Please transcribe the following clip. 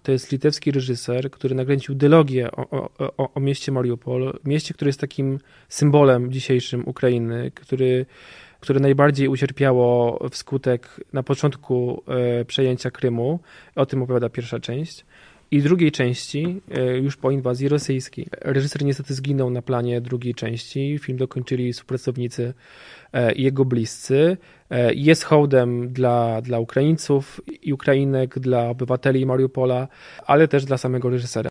to jest litewski reżyser, który nakręcił dylogię o mieście Mariupol, mieście, które jest takim symbolem dzisiejszym Ukrainy, które najbardziej ucierpiało wskutek na początku przejęcia Krymu. O tym opowiada pierwsza część. I drugiej części, już po inwazji rosyjskiej. Reżyser niestety zginął na planie drugiej części. Film dokończyli współpracownicy i jego bliscy. Jest hołdem dla Ukraińców i Ukrainek, dla obywateli Mariupola, ale też dla samego reżysera.